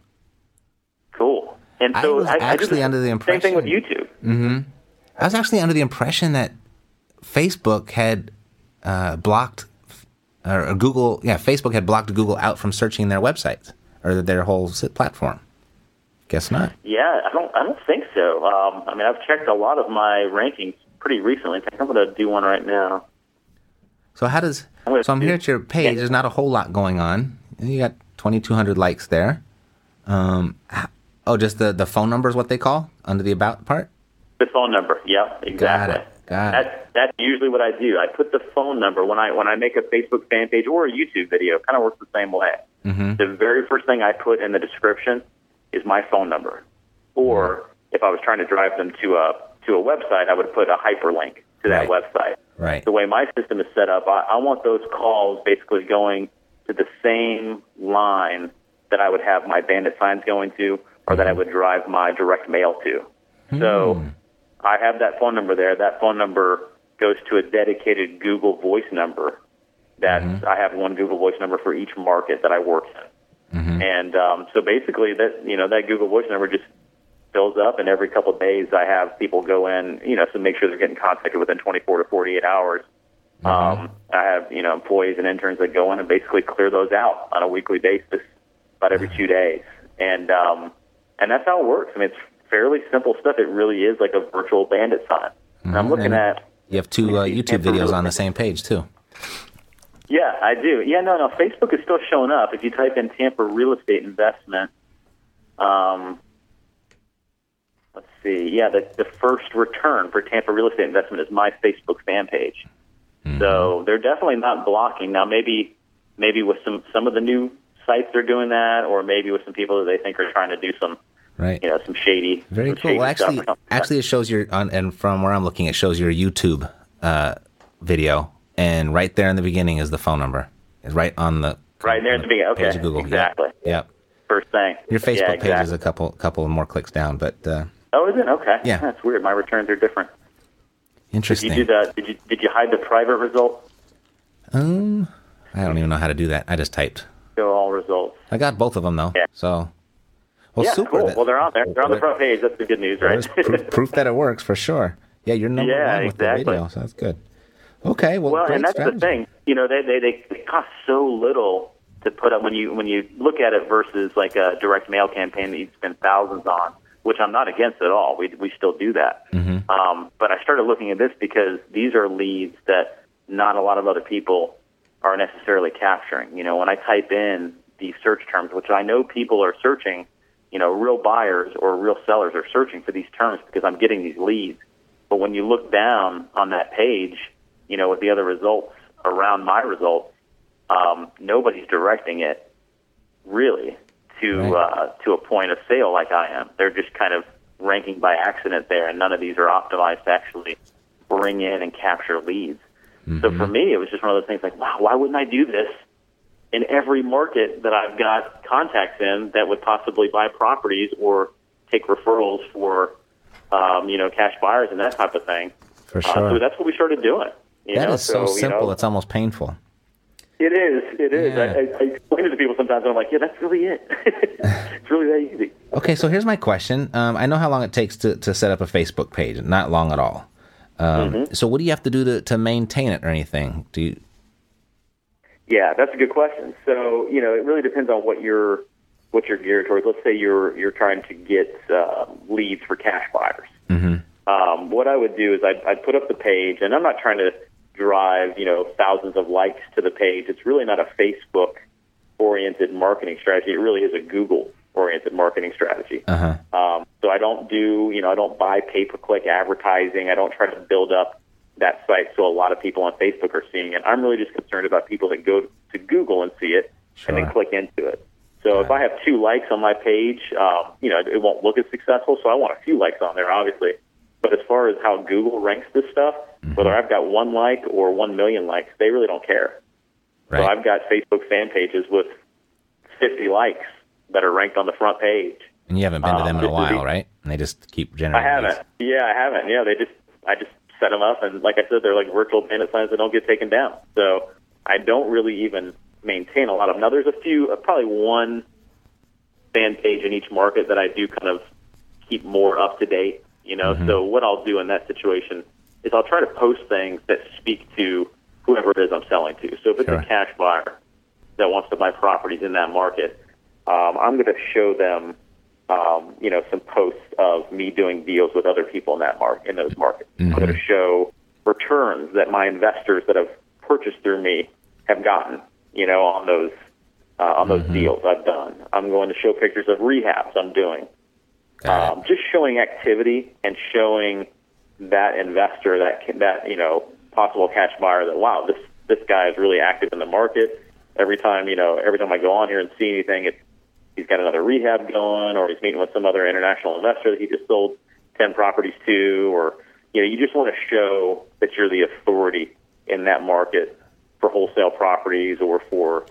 Cool. And so
I was
I,
actually
I
under the impression.
Same thing with YouTube.
Mm-hmm. I was actually under the impression that Facebook had uh, blocked, or Google, yeah, Facebook had blocked Google out from searching their websites. Or their whole platform? Guess not.
Yeah, I don't. I don't think so. Um, I mean, I've checked a lot of my rankings pretty recently. I think I'm going to do one right now.
So how does? I'm so I'm do, here at your page. Yeah. There's not a whole lot going on. You got twenty-two hundred likes there. Um, oh, just the the phone number is what they call under the about part.
The phone number. Yeah, exactly.
Got it. Got
that's,
it.
That's usually what I do. I put the phone number when I when I make a Facebook fan page or a YouTube video. It kind of works the same way. Mm-hmm. The very first thing I put in the description is my phone number. Or mm-hmm. if I was trying to drive them to a to a website, I would put a hyperlink to that
right.
website.
Right.
The way my system is set up, I, I want those calls basically going to the same line that I would have my bandit signs going to, or that I would drive my direct mail to. Mm. So I have that phone number there. That phone number goes to a dedicated Google Voice number. That mm-hmm. I have one Google Voice number for each market that I work in. Mm-hmm. And um, so basically, that you know that Google Voice number just fills up, and every couple of days I have people go in, you know, to make sure they're getting contacted within twenty-four to forty-eight hours. Mm-hmm. Um, I have, you know, employees and interns that go in and basically clear those out on a weekly basis, about every two days. And um, and that's how it works. I mean, it's fairly simple stuff. It really is like a virtual bandit sign. Mm-hmm. And I'm looking and at...
You have two uh, YouTube videos on the same page, too.
Yeah, I do. Yeah, no, no, Facebook is still showing up. If you type in Tampa Real Estate Investment, um, let's see. Yeah, the, the first return for Tampa Real Estate Investment is my Facebook fan page. Mm-hmm. So they're definitely not blocking. Now, maybe maybe with some, some of the new sites they're doing that, or maybe with some people that they think are trying to do some,
right.
you know, some shady.
Very
some
cool.
shady
Well, actually, actually, it shows your on, and from where I'm looking, it shows your YouTube uh, video, and right there in the beginning is the phone number. It's right on the
right there in the beginning. Okay,
page of Google.
Exactly.
Yep. yep.
First thing.
Your Facebook
yeah,
page
exactly.
is a couple couple more clicks down, but. Uh,
oh, is it? Okay.
Yeah.
That's weird. My returns are different.
Interesting.
Did you do that? Did you did you hide the private results?
Um, I don't even know how to do that. I just typed.
Show all results.
I got both of them though.
Yeah.
So. Well,
yeah,
super.
cool.
That,
well, they're on there. They're on the front page. That's the good news, right?
proof, proof that it works for sure. Yeah, you're number
yeah,
one with
exactly.
the video, so that's good. Okay, well,
well,
great
and that's
strategy.
the thing. You know, they, they they they cost so little to put up when you when you look at it versus like a direct mail campaign that you spend thousands on, which I'm not against at all. We we still do that. Mm-hmm. Um, but I started looking at this because these are leads that not a lot of other people are necessarily capturing. You know, when I type in these search terms, which I know people are searching, you know, real buyers or real sellers are searching for these terms because I'm getting these leads. But when you look down on that page, you know, with the other results around my results, um, nobody's directing it really to
right.
uh, to a point of sale like I am. They're just kind of ranking by accident there, and none of these are optimized to actually bring in and capture leads. Mm-hmm. So for me, it was just one of those things like, wow, why wouldn't I do this in every market that I've got contacts in that would possibly buy properties or take referrals for, um, you know, cash buyers and that type of thing.
For sure.
Uh, so that's what we started doing. You
that
know?
is so, so simple,
you know,
it's almost painful.
It is. It is.
Yeah.
I, I, I explain it to people sometimes, and I'm like, yeah, that's really it. It's really that easy.
Okay, so here's my question. Um, I know how long it takes to, to set up a Facebook page. Not long at all. Um, mm-hmm. So what do you have to do to, to maintain it or anything? Do you...
Yeah, that's a good question. So, you know, it really depends on what you're what you're geared towards. Let's say you're you're trying to get uh, leads for cash buyers. Mm-hmm. Um, what I would do is I'd, I'd put up the page, and I'm not trying to drive, you know, thousands of likes to the page. It's really not a Facebook-oriented marketing strategy. It really is a Google-oriented marketing strategy. Uh-huh. Um, so I don't do, you know, I don't buy pay-per-click advertising. I don't try to build up that site so a lot of people on Facebook are seeing it. I'm really just concerned about people that go to Google and see it sure. and then click into it. So yeah. if I have two likes on my page, um, you know, it won't look as successful. So I want a few likes on there, obviously. But as far as how Google ranks this stuff, mm-hmm. whether I've got one like or one million likes, they really don't care. Right. So I've got Facebook fan pages with fifty likes that are ranked on the front page.
And you haven't been to them um, in a while, be, right? And they just keep generating.
I haven't. These. Yeah, I haven't. Yeah, they just I just set them up, and like I said, they're like virtual bandit signs that don't get taken down. So I don't really even maintain a lot of them. Now, there's a few, uh, probably one fan page in each market that I do kind of keep more up to date. You know, mm-hmm. so what I'll do in that situation is I'll try to post things that speak to whoever it is I'm selling to. So if it's sure. a cash buyer that wants to buy properties in that market, um, I'm going to show them, um, you know, some posts of me doing deals with other people in that market, in those markets. Mm-hmm. I'm going to show returns that my investors that have purchased through me have gotten, you know, on those uh, on those mm-hmm. deals I've done. I'm going to show pictures of rehabs I'm doing. Um, just showing activity and showing that investor, that that you know possible cash buyer, that wow, this this guy is really active in the market. Every time you know, every time I go on here and see anything, it's he's got another rehab going, or he's meeting with some other international investor that he just sold ten properties to, or you know, you just want to show that you're the authority in that market for wholesale properties or for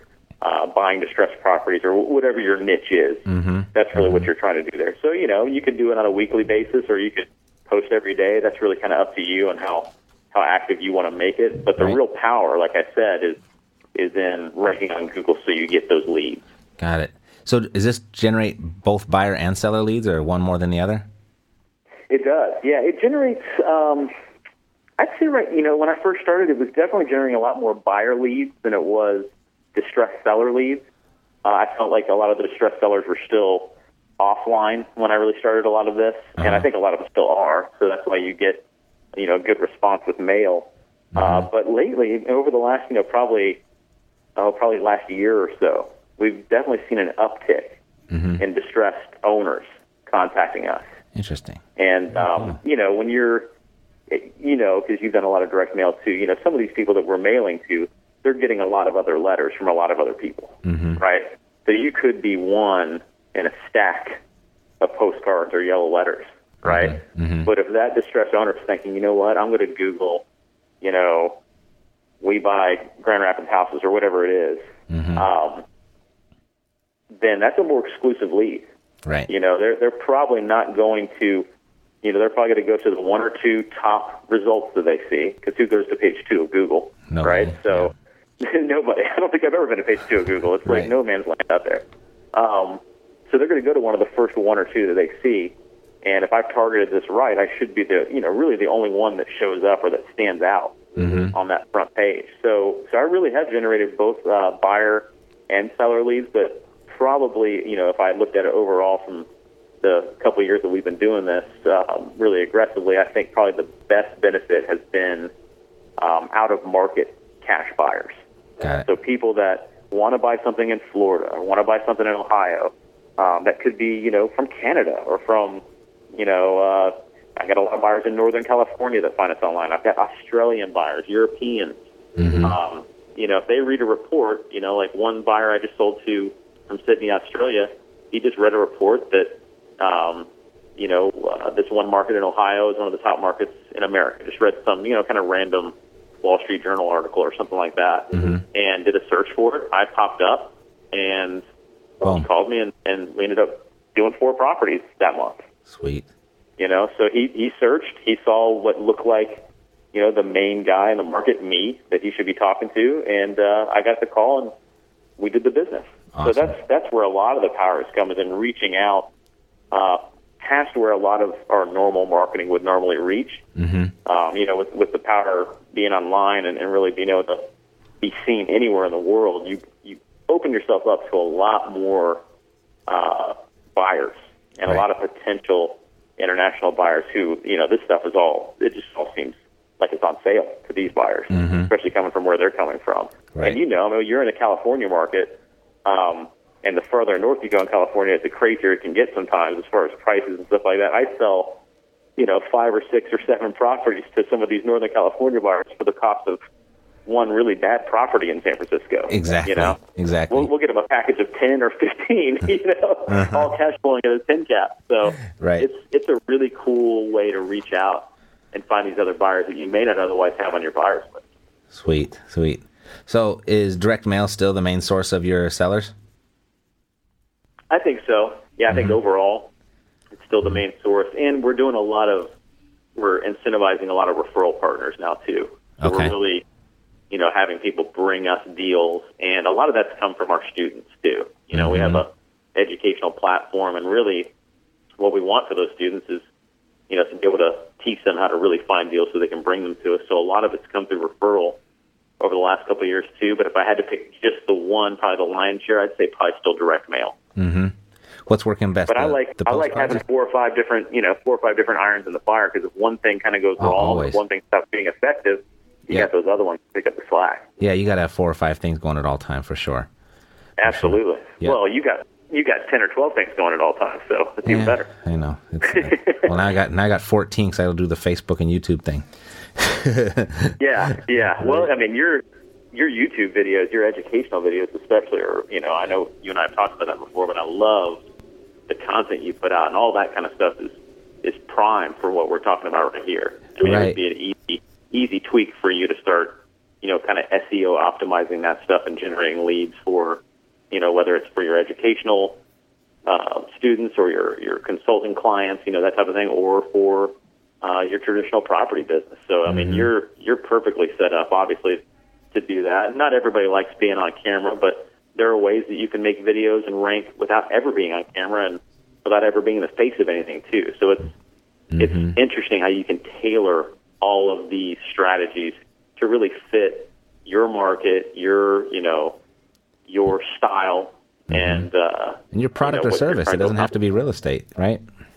uh, buying distressed properties or whatever your niche is.
Mm-hmm.
That's really
mm-hmm.
what you're trying to do there. So, you know, you could do it on a weekly basis or you could post every day. That's really kind of up to you and how, how active you want to make it. But the
Right.
real power, like I said, is is in ranking on Google so you get those leads.
Got it. So does this generate both buyer and seller leads or one more than the other?
It does. Yeah, it generates, um, I'd say, right, you know, when I first started, it was definitely generating a lot more buyer leads than it was distressed seller leads. Uh, I felt like a lot of the distressed sellers were still offline when I really started a lot of this, uh-huh. and I think a lot of them still are, so that's why you get, you know, a good response with mail. Uh-huh. Uh, but lately, over the last, you know, probably, oh, probably last year or so, we've definitely seen an uptick mm-hmm. in distressed owners contacting us.
Interesting.
And, um, you know, when you're, you know, because you've done a lot of direct mail too, you know, some of these people that we're mailing to, they're getting a lot of other letters from a lot of other people, mm-hmm. right? So you could be one in a stack of postcards or yellow letters, right? Mm-hmm. But if that distressed owner is thinking, you know what, I'm going to Google, you know, we buy Grand Rapids houses or whatever it is, mm-hmm. um, then that's a more exclusive lead.
Right.
You know, they're they're probably not going to, you know, they're probably going to go to the one or two top results that they see, because who goes to page two of Google,
Nobody.
right? So yeah. Nobody. I don't think I've ever been to page two of Google. It's like right. no man's land out there. Um, so they're going to go to one of the first one or two that they see, and if I've targeted this right, I should be the, you know, really the only one that shows up or that stands out mm-hmm. on that front page. So, so I really have generated both uh, buyer and seller leads, but probably, you know, if I looked at it overall from the couple of years that we've been doing this um, really aggressively, I think probably the best benefit has been um, out-of-market cash buyers.
Got it.
So people that want to buy something in Florida or want to buy something in Ohio, um, that could be, you know, from Canada or from, you know, uh, I got a lot of buyers in Northern California that find us online. I've got Australian buyers, Europeans. Mm-hmm. Um, you know, if they read a report, you know, like one buyer I just sold to from Sydney, Australia, he just read a report that, um, you know, uh, this one market in Ohio is one of the top markets in America. Just read some, you know, kind of random Wall Street Journal article or something like that, mm-hmm. and did a search for it. I popped up, and Boom. he called me, and, and we ended up doing four properties that month.
Sweet.
You know, so he, he searched. He saw what looked like, you know, the main guy in the market, me, that he should be talking to, and uh, I got the call, and we did the business. Awesome. So that's that's where a lot of the power is coming, in reaching out uh, past where a lot of our normal marketing would normally reach. Mm-hmm. Um, you know, with with the power being online and, and really being able to be seen anywhere in the world, you you open yourself up to a lot more uh, buyers and right. a lot of potential international buyers who, you know, this stuff is all, it just all seems like it's on sale to these buyers, mm-hmm. especially coming from where they're coming from. Right. And you know, I mean, you're in the California market. Um, and the further north you go in California, the crazier it can get sometimes as far as prices and stuff like that. I sell, you know, five or six or seven properties to some of these Northern California buyers for the cost of one really bad property in San Francisco.
Exactly.
You know,
exactly.
We'll, we'll get them a package of ten or fifteen, you know, uh-huh. all cash flowing at a ten cap. So
right.
it's it's a really cool way to reach out and find these other buyers that you may not otherwise have on your buyers list.
Sweet, sweet. So is direct mail still the main source of your sellers?
I think so. Yeah, I mm-hmm. think overall it's still the main source. And we're doing a lot of, we're incentivizing a lot of referral partners now too. So
okay.
we're really, you know, having people bring us deals. And a lot of that's come from our students too. You know, mm-hmm. we have a educational platform, and really what we want for those students is, you know, to be able to teach them how to really find deals so they can bring them to us. So a lot of it's come through referral over the last couple of years too. But if I had to pick just the one, probably the lion's share, I'd say probably still direct mail.
Mm-hmm. What's working best?
But
the,
I like
the
I like having four or five different, you know, four or five different irons in the fire, because if one thing kind of goes
oh,
wrong,
always.
or one thing stops being effective, you
yeah.
got those other ones to pick up the slack.
Yeah, you got to have four or five things going at all time for sure.
Absolutely.
For sure. Yeah.
Well, you got you got ten or twelve things going at all times, so it's
yeah,
even better.
I know. It's, uh, well, now I got now I got fourteen, because I'll do the Facebook and YouTube thing.
yeah, yeah. Well, I mean, your your YouTube videos, your educational videos, especially, or you know, I know you and I have talked about that before, but I love the content you put out, and all that kind of stuff is is prime for what we're talking about right here. I mean,
right.
it would be an easy easy tweak for you to start, you know, kind of S E O optimizing that stuff and generating leads for you know, whether it's for your educational uh, students or your, your consulting clients, you know, that type of thing, or for uh, your traditional property business. So, I mean, mm-hmm. you're you're perfectly set up, obviously, to do that. Not everybody likes being on camera, but there are ways that you can make videos and rank without ever being on camera and without ever being in the face of anything, too. So it's mm-hmm. it's interesting how you can tailor all of these strategies to really fit your market, your, you know, your style, mm-hmm. and uh,
and your product
you know,
or service. It doesn't have to be real estate, right?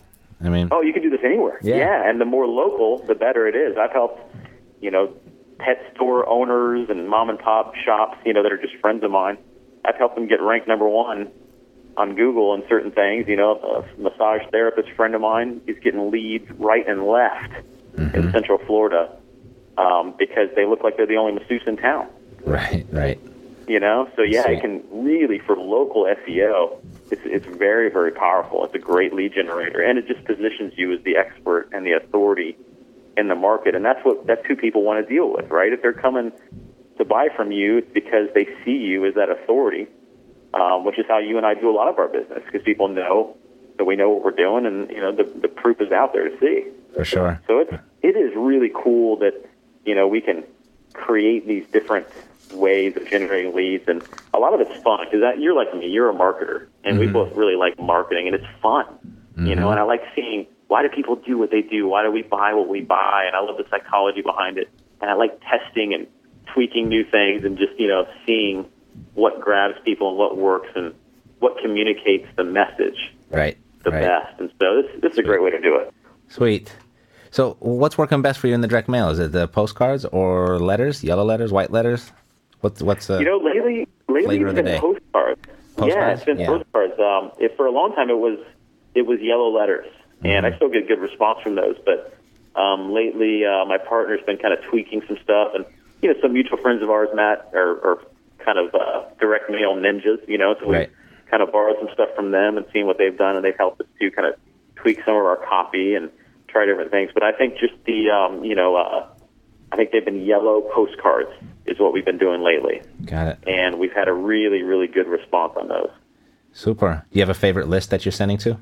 I mean,
oh, you can do this anywhere.
Yeah.
yeah, and the more local, the better it is. I've helped, you know, pet store owners and mom and pop shops, you know, that are just friends of mine. I've helped them get ranked number one on Google and certain things. You know, a massage therapist friend of mine is getting leads right and left mm-hmm. in Central Florida um, because they look like they're the only masseuse in town.
Right, right.
You know, so yeah,
Sweet.
It can really, for local S E O, it's, it's very, very powerful. It's a great lead generator, and it just positions you as the expert and the authority in the market, and that's what that's who people want to deal with, right? If they're coming to buy from you, it's because they see you as that authority, um, which is how you and I do a lot of our business, because people know that we know what we're doing, and you know the the proof is out there to see.
For sure.
So it's it is really cool that you know we can create these different ways of generating leads, and a lot of it's fun because you're like me, you're a marketer, and mm-hmm. we both really like marketing, and it's fun, mm-hmm. you know. And I like seeing why do people do what they do, why do we buy what we buy, and I love the psychology behind it, and I like testing and tweaking new things, and just you know seeing what grabs people and what works and what communicates the message
right
the
right.
best. And so this this is a great way to do it.
Sweet. So what's working best for you in the direct mail? Is it the postcards or letters, yellow letters, white letters? What's what's uh,
you know lately lately it's been postcards.
postcards.
Yeah, it's been yeah. postcards. Um, if for a long time it was it was yellow letters, mm-hmm. and I still get good response from those. But um, lately, uh, my partner's been kind of tweaking some stuff, and you know, some mutual friends of ours, Matt, are, are kind of uh, direct mail ninjas. You know, so we
right.
kind of borrowed some stuff from them and seen what they've done, and they've helped us to kind of tweak some of our copy and try different things. But I think just the um, you know, uh, I think they've been yellow postcards is what we've been doing lately.
Got it.
And we've had a really, really good response on those.
Super. Do you have a favorite list that you're sending to?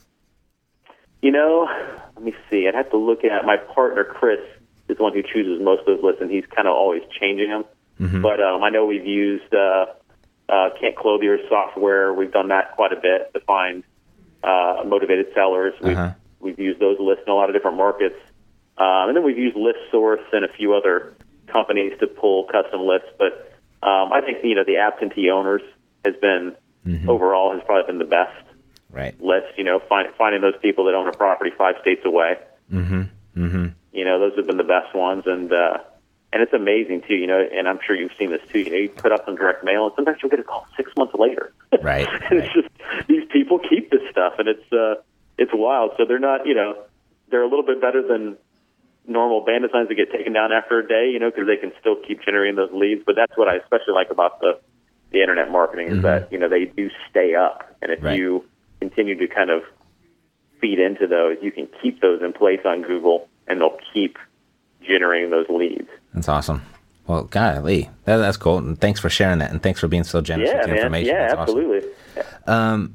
You know, let me see. I'd have to look at my partner, Chris, is the one who chooses most of those lists, and he's kind of always changing them. Mm-hmm. But um, I know we've used uh, uh, Kent Clothier's software. We've done that quite a bit to find uh, motivated sellers. We've, uh-huh. we've used those lists in a lot of different markets. Um, and then we've used ListSource and a few other companies to pull custom lists. But um, I think, you know, the absentee owners has been, mm-hmm. overall, has probably been the best
right.
list. You know, find, finding those people that own a property five states away.
Mm-hmm. Mm-hmm.
You know, those have been the best ones. And uh, and it's amazing, too, you know, and I'm sure you've seen this, too. You know, you put up some direct mail, and sometimes you'll get a call six months later.
Right.
and it's just, these people keep this stuff, and it's uh, it's wild. So they're not, you know, they're a little bit better than normal bandit signs that get taken down after a day, you know, because they can still keep generating those leads. But that's what I especially like about the, the internet marketing is mm-hmm. that, you know, they do stay up. And if right. you continue to kind of feed into those, you can keep those in place on Google, and they'll keep generating those leads.
That's awesome. Well, golly, that, that's cool. And thanks for sharing that. And thanks for being so generous
yeah,
with the
man.
information.
Yeah,
that's
absolutely.
Awesome. Yeah. Um,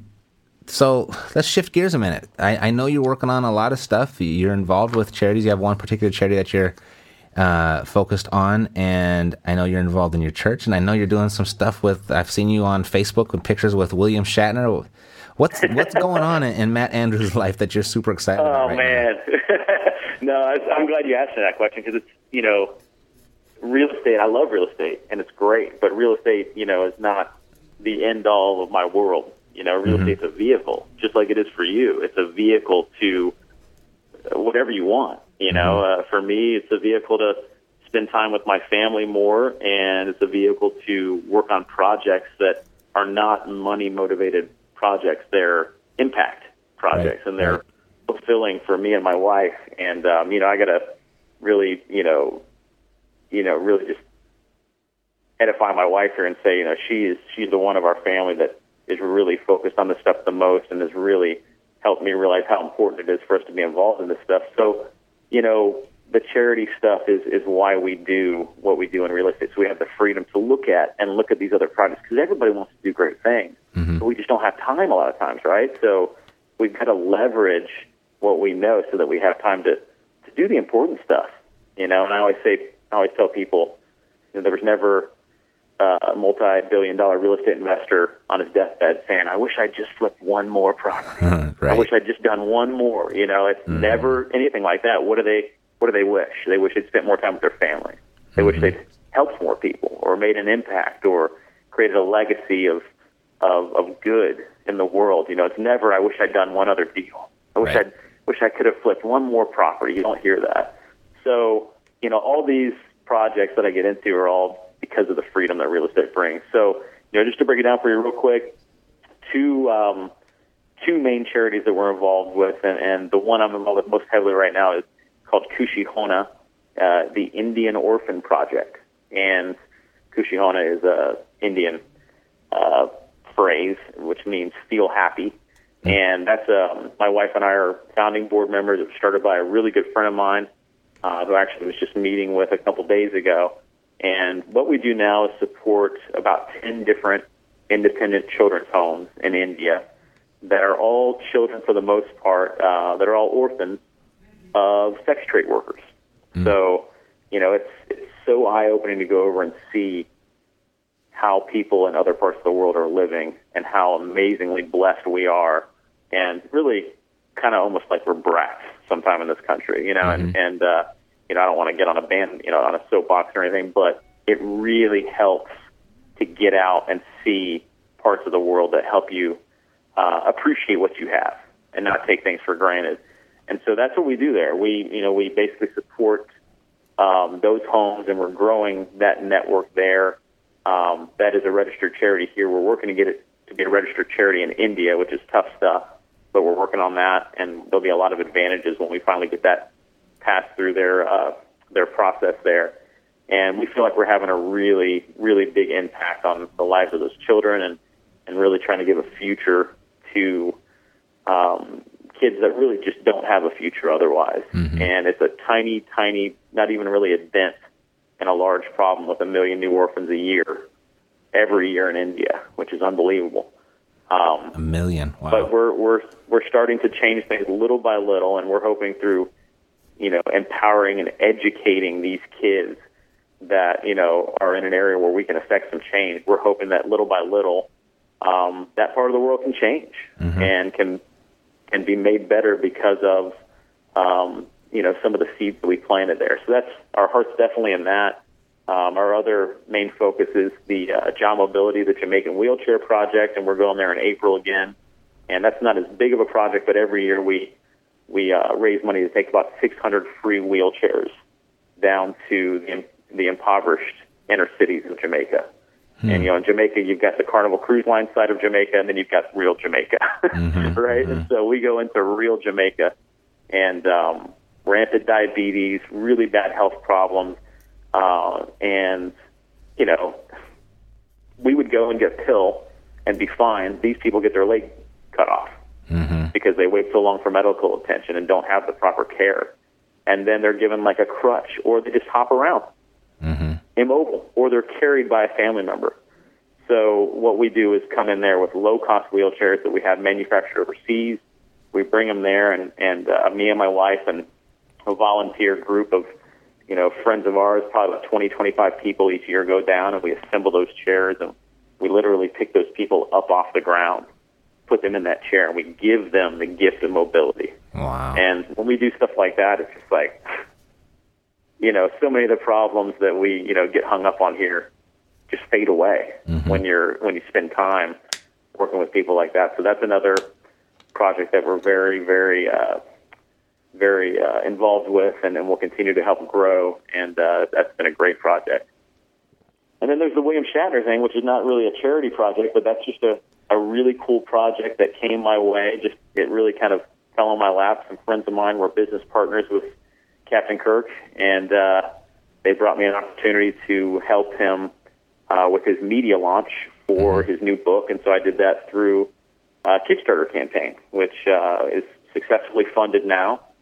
So let's shift gears a minute. I, I know you're working on a lot of stuff. You're involved with charities. You have one particular charity that you're uh, focused on, and I know you're involved in your church, and I know you're doing some stuff with, I've seen you on Facebook with pictures with William Shatner. What's what's going on in, in Matt Andrews' life that you're super excited
oh,
about right
man. No, I, I'm glad you asked me that question because it's, you know, real estate, I love real estate, and it's great, but real estate, you know, is not the end-all of my world. You know, real mm-hmm. estate's a vehicle, just like it is for you. It's a vehicle to whatever you want. You know, mm-hmm. uh, for me, it's a vehicle to spend time with my family more, and it's a vehicle to work on projects that are not money-motivated projects. They're impact projects, right. and they're right. fulfilling for me and my wife. And, um, you know, I got to really, you know, you know, really just edify my wife here and say, you know, she is she's the one of our family that is really focused on this stuff the most, and has really helped me realize how important it is for us to be involved in this stuff. So, you know, the charity stuff is, is why we do what we do in real estate. So we have the freedom to look at and look at these other projects because everybody wants to do great things. Mm-hmm. But we just don't have time a lot of times, right? So we've got to leverage what we know so that we have time to, to do the important stuff. You know, and I always say, I always tell people, you know, there was never uh, a multi-billion dollar real estate investor on his deathbed saying, I wish I'd just flipped one more property.
Right.
I wish I'd just done one more. You know, it's mm-hmm. never anything like that. What do they What do they wish? They wish they'd spent more time with their family. They mm-hmm. wish they'd helped more people or made an impact or created a legacy of, of, of good in the world. You know, it's never, I wish I'd done one other deal. I wish
right.
I'd wish I could have flipped one more property. You don't hear that. So, you know, all these projects that I get into are all because of the freedom that real estate brings. So, you know, just to break it down for you real quick, two um, two main charities that we're involved with, and, and the one I'm involved with most heavily right now is called Khushi Hona, uh, the Indian Orphan Project. And Khushi Hona is a Indian uh, phrase, which means feel happy. And that's um, my wife and I are founding board members. It was started by a really good friend of mine uh, who actually was just meeting with a couple days ago. And what we do now is support about ten different independent children's homes in India that are all children, for the most part, uh, that are all orphans of sex trade workers. Mm. So, you know, it's it's so eye-opening to go over and see how people in other parts of the world are living and how amazingly blessed we are, and really kind of almost like we're brats sometime in this country, you know, mm-hmm. and, and uh, you know, I don't want to get on a band, you know, on a soapbox or anything, but it really helps to get out and see parts of the world that help you uh, appreciate what you have and not take things for granted. And so that's what we do there. We, you know, we basically support um, those homes, and we're growing that network there. Um, that is a registered charity here. We're working to get it to be a registered charity in India, which is tough stuff, but we're working on that, and there'll be a lot of advantages when we finally get that passed through their uh, their process there. And we feel like we're having a really, really big impact on the lives of those children, and, and really trying to give a future to um, kids that really just don't have a future otherwise. Mm-hmm. And it's a tiny, tiny, not even really a dent in a large problem with a million new orphans a year, every year in India, which is unbelievable. Um,
a million, wow.
But we're we're we're starting to change things little by little, and we're hoping through, you know, empowering and educating these kids that, you know, are in an area where we can affect some change. We're hoping that little by little, um, that part of the world can change mm-hmm. and can can be made better because of, um, you know, some of the seeds that we planted there. So that's, our heart's definitely in that. Um, our other main focus is the uh, Jaw Mobility, the Jamaican Wheelchair Project, and we're going there in April again. And that's not as big of a project, but every year we we uh, raise money to take about six hundred free wheelchairs down to the, the impoverished inner cities of Jamaica. Hmm. And, you know, in Jamaica, you've got the Carnival Cruise Line side of Jamaica, and then you've got real Jamaica, mm-hmm, right? Mm-hmm. And so we go into real Jamaica, and um, rampant diabetes, really bad health problems, uh, and, you know, we would go and get a pill and be fine. These people get their leg cut off mm-hmm. because they wait so long for medical attention and don't have the proper care. And then they're given like a crutch, or they just hop around, mm-hmm. immobile, or they're carried by a family member. So what we do is come in there with low-cost wheelchairs that we have manufactured overseas. We bring them there, and, and uh, me and my wife and a volunteer group of, you know, friends of ours, probably about twenty, twenty-five people each year go down, and we assemble those chairs, and we literally pick those people up off the ground, put them in that chair, and we give them the gift of mobility.
Wow.
And when we do stuff like that, it's just like, you know, so many of the problems that we, you know, get hung up on here just fade away mm-hmm. when you're when you spend time working with people like that. So that's another project that we're very, very, uh, very uh, involved with, and, and we'll continue to help grow. And uh, that's been a great project. And then there's the William Shatner thing, which is not really a charity project, but that's just a, a really cool project that came my way. Just it really kind of fell on my lap. Some friends of mine were business partners with Captain Kirk, and uh, they brought me an opportunity to help him uh, with his media launch for his new book. And so I did that through a Kickstarter campaign, which uh, is successfully funded now.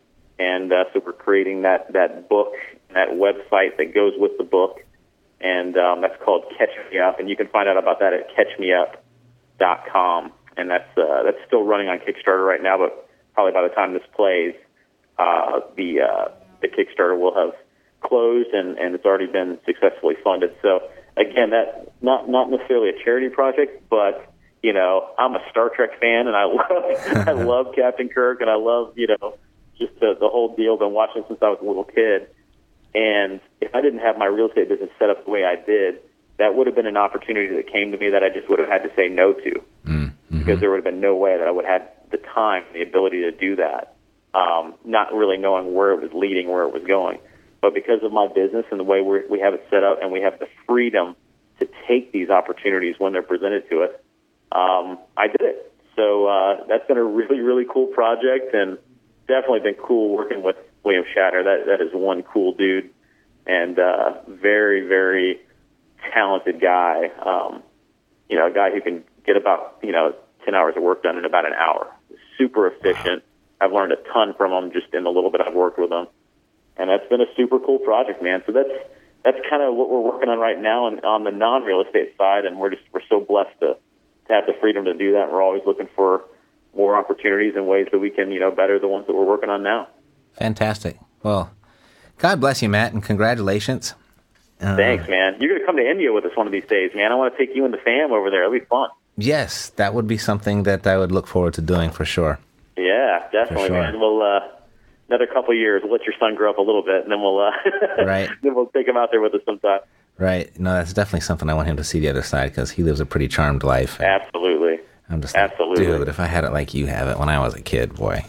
And uh, so we're creating that, that book, that website that goes with the book, and um, that's called Catch Me Up, and you can find out about that at catch me up dot com, and that's uh, that's still running on Kickstarter right now, but probably by the time this plays, uh, the uh, the Kickstarter will have closed, and, and it's already been successfully funded. So again, that not not necessarily a charity project, but you know, I'm a Star Trek fan, and I love I love Captain Kirk, and I love you know just the, the whole deal. I've been watching since I was a little kid. And if I didn't have my real estate business set up the way I did, that would have been an opportunity that came to me that I just would have had to say no to, mm-hmm. because there would have been no way that I would have had the time and the ability to do that, um, not really knowing where it was leading, where it was going. But because of my business and the way we're, we have it set up, and we have the freedom to take these opportunities when they're presented to us, um, I did it. So uh, that's been a really, really cool project, and definitely been cool working with William Shatner. That that is one cool dude, and uh, very, very talented guy. Um, you know, a guy who can get about you know ten hours of work done in about an hour. Super efficient. I've learned a ton from him just in the little bit I've worked with him, and that's been a super cool project, man. So that's that's kind of what we're working on right now, and on the non-real estate side. And we're just we're so blessed to to have the freedom to do that. We're always looking for more opportunities and ways that we can you know better the ones that we're working on now.
Fantastic. Well, God bless you, Matt, and congratulations. Uh,
Thanks, man. You're going to come to India with us one of these days, man. I want to take you and the fam over there. It'll be fun.
Yes, that would be something that I would look forward to doing for sure.
Yeah, definitely,
sure.
man. We'll uh, another couple of years. We'll let your son grow up a little bit, and then we'll uh,
right.
then we'll take him out there with us sometime.
Right. No, that's definitely something I want him to see the other side, because he lives a pretty charmed life.
Absolutely.
I'm just
Absolutely.
like, dude, if I had it like you have it when I was a kid, boy.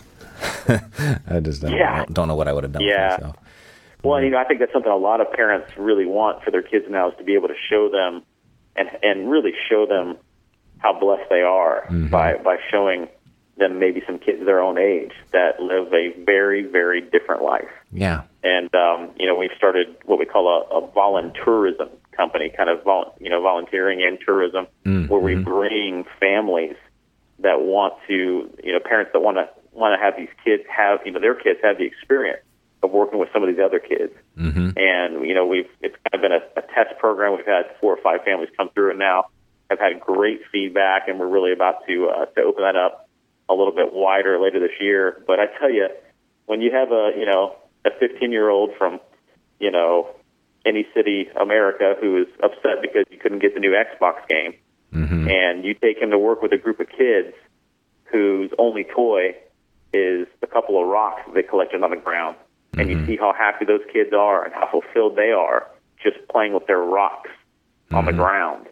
I just don't,
yeah.
don't know what I would have done
yeah.
for myself.
Well, you know, I think that's something a lot of parents really want for their kids now, is to be able to show them and and really show them how blessed they are mm-hmm. by, by showing them maybe some kids their own age that live a very, very different life.
Yeah.
And, um, you know, we've started what we call a, a voluntourism company, kind of, vol- you know, volunteering and tourism, mm-hmm. where we bring families that want to, you know, parents that want to want to have these kids have, you know, their kids have the experience of working with some of these other kids. Mm-hmm. And, you know, we've, it's kind of been a, a test program. We've had four or five families come through, and now have had great feedback, and we're really about to, uh, to open that up a little bit wider later this year. But I tell you, when you have a, you know, a fifteen-year-old from, you know, any city, America, who is upset because you couldn't get the new Xbox game, mm-hmm. and you take him to work with a group of kids whose only toy is a couple of rocks that they collected on the ground, mm-hmm. and you see how happy those kids are and how fulfilled they are just playing with their rocks mm-hmm. on the ground,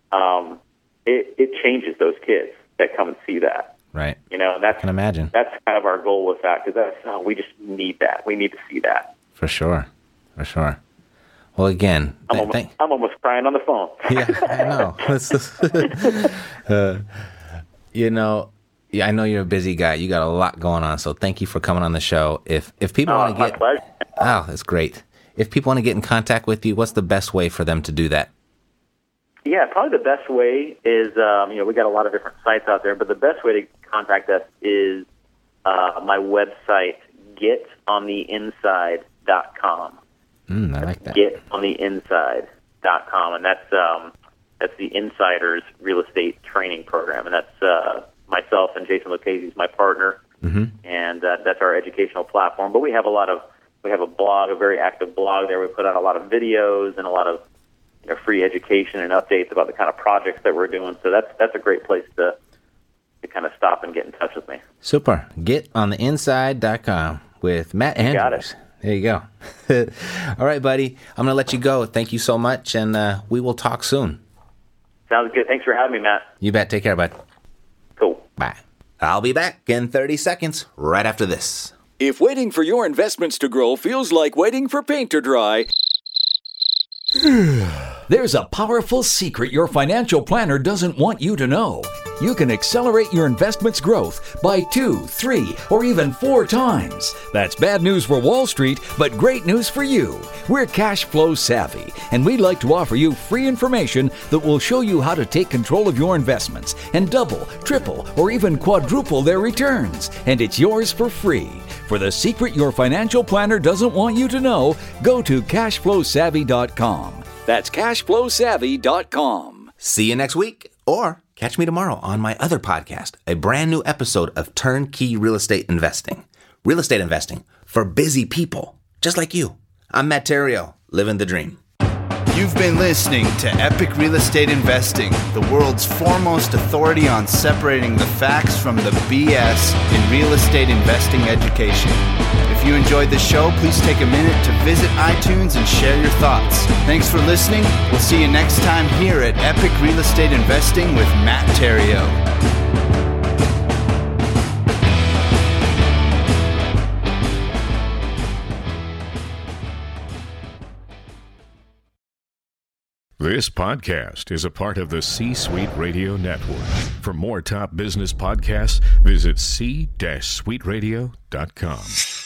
um, it, it changes those kids that come and see that.
Right.
You know, and that's,
I can imagine.
That's kind of our goal with that, because that's, oh, we just need that. We need to see that.
For sure. For sure. Well, again,
I'm,
th-
almost,
th-
I'm almost crying on the phone.
Yeah, I know. It's just, uh, you know, yeah, I know you're a busy guy. You got a lot going on, so thank you for coming on the show. If if people
oh,
want to
my
get,
pleasure.
oh, that's great. If people want to get in contact with you, what's the best way for them to do that?
Yeah, probably the best way is, um, you know, we got a lot of different sites out there, but the best way to contact us is uh, my website, get on the inside dot com.
Mm, I like that.
get on the inside dot com, and that's um, that's the Insiders Real Estate Training Program, and that's uh, myself and Jason Lucchese is my partner, mm-hmm. and uh, that's our educational platform. But we have a lot of we have a blog, a very active blog there. We put out a lot of videos and a lot of you know, free education and updates about the kind of projects that we're doing. So that's that's a great place to to kind of stop and get in touch with me.
Super. get on the inside dot com with Matt Andrews.
Got it.
There you go. All right, buddy. I'm going to let you go. Thank you so much, and uh, we will talk soon.
Sounds good. Thanks for having me, Matt.
You bet. Take care, bud.
Cool.
Bye. I'll be back in thirty seconds right after this.
If waiting for your investments to grow feels like waiting for paint to dry,
there's a powerful secret your financial planner doesn't want you to know.
you can accelerate your investment's growth by two, three, or even four times. That's bad news for Wall Street, but great news for you. We're cash flow savvy, and we'd like to offer you free information that will show you how to take control of your investments and double, triple, or even quadruple their returns. And it's yours for free. For the secret your financial planner doesn't want you to know, go to cash flow savvy dot com. That's cash flow savvy dot com.
See you next week, or catch me tomorrow on my other podcast, a brand new episode of Turnkey Real Estate Investing. Real estate investing for busy people, just like you. I'm Matt Theriault, living the dream.
You've been listening to Epic Real Estate Investing, the world's foremost authority on separating the facts from the B S in real estate investing education. If you enjoyed the show, please take a minute to visit iTunes and share your thoughts. Thanks for listening. We'll see you next time here at Epic Real Estate Investing with Matt Theriault.
This podcast is a part of the C-Suite Radio Network. For more top business podcasts, visit c suite radio dot com.